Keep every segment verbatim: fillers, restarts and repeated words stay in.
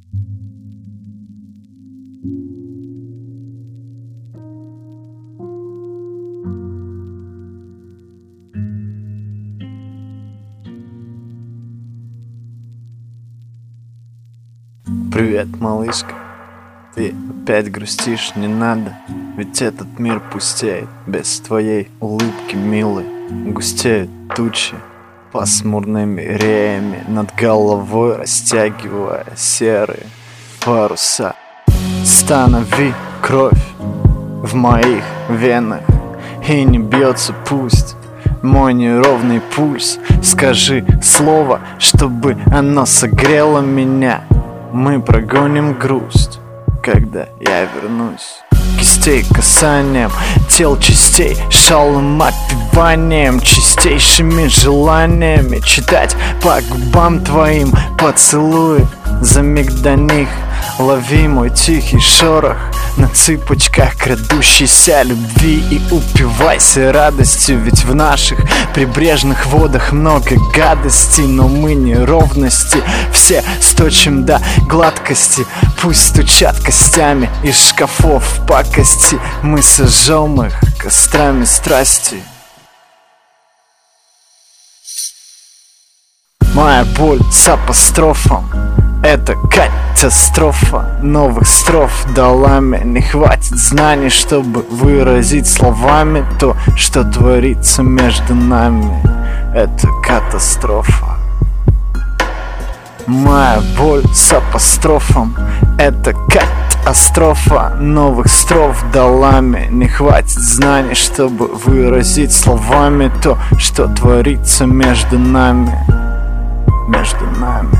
Привет, малышка. Ты опять грустишь, не надо, ведь этот мир пустеет без твоей улыбки, милой. Густеют тучи пасмурными реями над головой, растягивая серые паруса. Останови кровь в моих венах, и не бьется пусть мой неровный пульс. Скажи слово, чтобы оно согрело меня. Мы прогоним грусть, когда я вернусь. Кистей касанием тел частей, шалом отпеванием, чистейшими желаниями читать по губам твоим поцелуи. За миг до них лови мой тихий шорох на цыпочках крадущейся любви и упивайся радостью, ведь в наших прибрежных водах много гадостей, но мы неровности все сточим до гладкости. Пусть стучат костями из шкафов пакости, мы сожжем их кострами страсти. Моя боль с апострофом — это катастрофа новых строф дала мне. Не хватит знаний, чтобы выразить словами то, что творится между нами. Это катастрофа. Моя боль с апострофом — это катастрофа новых строф дала мне. Не хватит знаний, чтобы выразить словами то, что творится между нами. Между нами.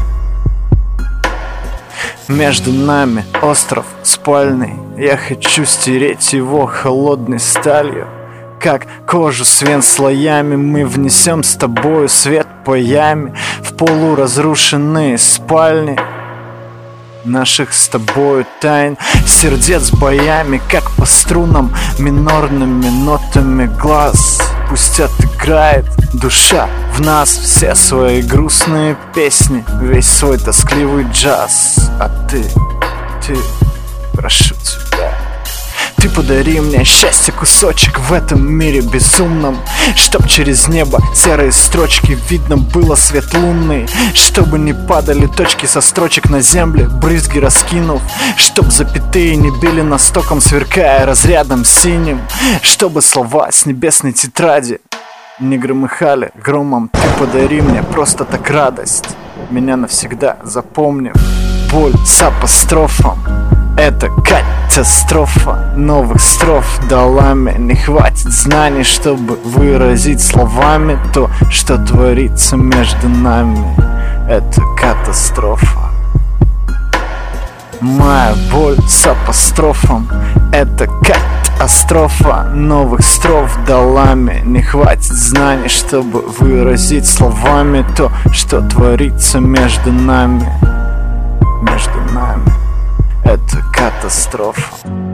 Между нами остров спальный, я хочу стереть его холодной сталью. Как кожу свен слоями мы внесем с тобою свет по яме в полуразрушенные спальни наших с тобою тайн, сердец боями, как по струнам минорными нотами глаз. Пусть отыграет душа в нас все свои грустные песни, весь свой тоскливый джаз. А ты, ты, прошу тебя, ты подари мне счастье кусочек в этом мире безумном, чтоб через небо серые строчки видно было свет лунный, чтобы не падали точки со строчек на земле, брызги раскинув, чтоб запятые не били настоком, сверкая разрядом синим, чтобы слова с небесной тетради не громыхали громом. Ты подари мне просто так радость, меня навсегда запомнив. Боль с апострофом — это катастрофа новых строф дала мне. Не хватит знаний, чтобы выразить словами то, что творится между нами. Это катастрофа. Моя боль с апострофом — это катастрофа новых строф дала мне. Не хватит знаний, чтобы выразить словами то, что творится между нами. Между нами. Это катастрофа.